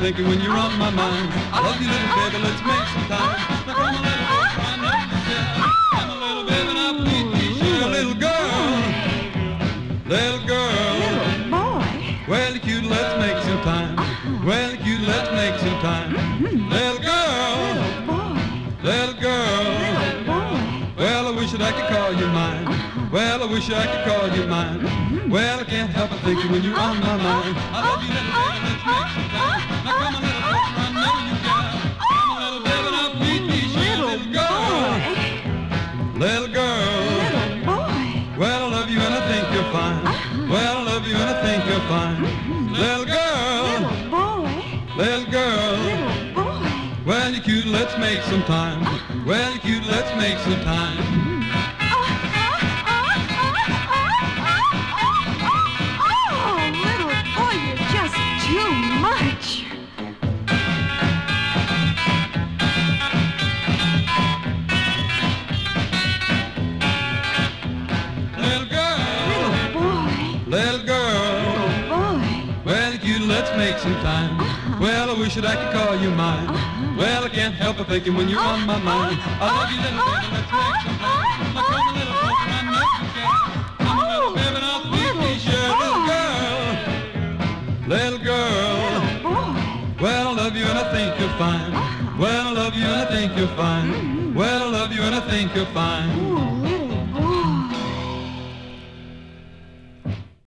thinking when you're on my mind. I love you, little baby, let's make some time. Now come on, little boy, I know you care. I'm a little baby, now please be sure. Little girl, little girl. Little boy. Well, cute, let's make some time. Well, cute, let's make some time. Little girl, Little boy. little girl. Little boy. Well, I wish that I could call you mine. Well, I wish I could call you mine. Well, I can't help but thinking when you're on my mind. I love you, little baby, let's make some time. Now come on, little boy, I know you care. Come on, little baby, now please be sure. Little girl, little girl. Little boy. Well, I love you and I think you're fine. Well, I love you and I think you're fine. Little girl, Little boy. little girl. Little boy. Well, you're cute, let's make some time. Well, you're cute, let's make some time. Oh, little boy, you're just too much. Little girl, Little boy. little girl. Little boy. Well, cute, let's make some time. Well, I wish that I could call you mine. Well, I can't help but thinking when you're on my mind. I love you, little baby, let's make some time. Now come on, little boy, I know you care. Come on, little baby, now please be sure. Little girl, little girl. Little boy. Well, I love you and I think you're fine. Well, I love you and I think you're fine. Well, I love you and I think you're fine. Ooh,